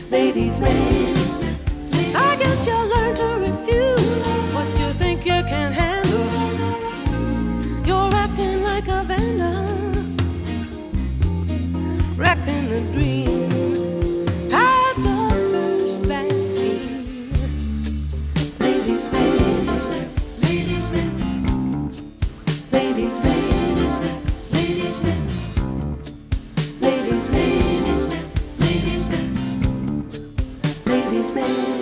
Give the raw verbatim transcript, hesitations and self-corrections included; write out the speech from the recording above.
ladies man. I guess you'll learn to refuse what you think you can handle. You're acting like a vandal, wrecking the dream at the first bad scene. Ladies man, ladies man, ladies man, ladies man, ladies man, ladies man, ladies man.